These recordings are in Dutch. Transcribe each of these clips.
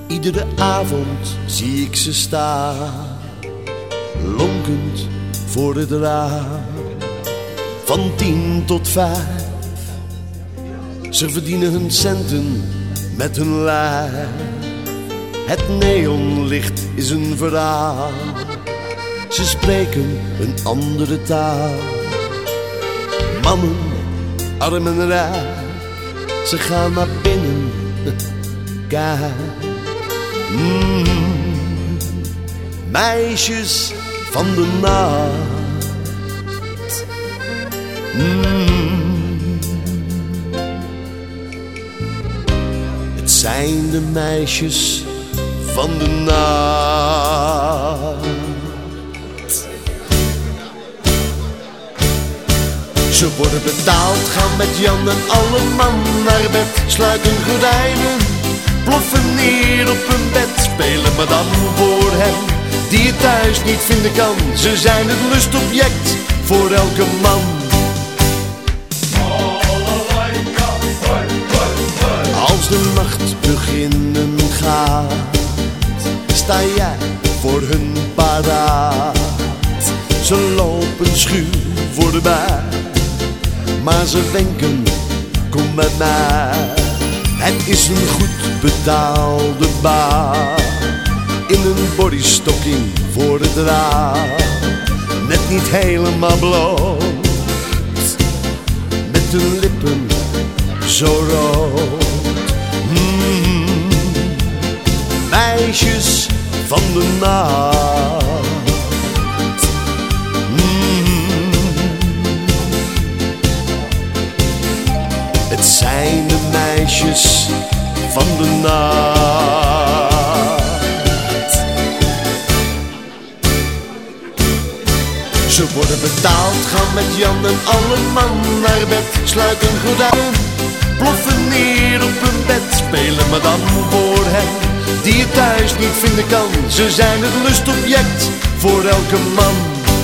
Iedere avond zie ik ze staan, lonkend voor het raam. Van 10 tot 5, ze verdienen hun centen met hun lijf. Het neonlicht is een verhaal, ze spreken een andere taal. Mannen, arm en rijk, ze gaan naar binnen, kijk. Meisjes van de nacht. Het zijn de meisjes van de nacht. Ze worden betaald, gaan met Jan en alle man naar bed, sluiten gordijnen, ploffen neer op hun bed, spelen madame voor hem die het thuis niet vinden kan. Ze zijn het lustobject voor elke man. Als de nacht beginnen gaat, sta jij voor hun paraat. Ze lopen schuw voor de bij, maar ze wenken, kom met mij. Het is een goed betaalde baan, in een bodystocking voor het raam. Net niet helemaal bloot, met hun lippen zo rood. Meisjes van de nacht. Het zijn de meisjes van de nacht. Ze worden betaald, gaan met Jan en alle man naar bed, sluiten gordijnen, ploffen neer op hun bed, spelen madame voor hem die het thuis niet vinden kan. Ze zijn het lustobject voor elke man.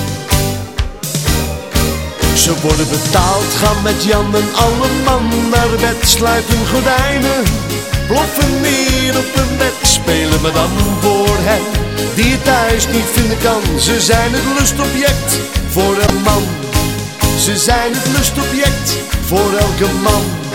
Ze worden betaald, gaan met Jan en alle man naar bed, sluiten gordijnen, ploffen neer op hun bed, spelen madame voor hem die het thuis niet vinden kan. Ze zijn het lustobject voor een man. Ze zijn het lustobject voor elke man.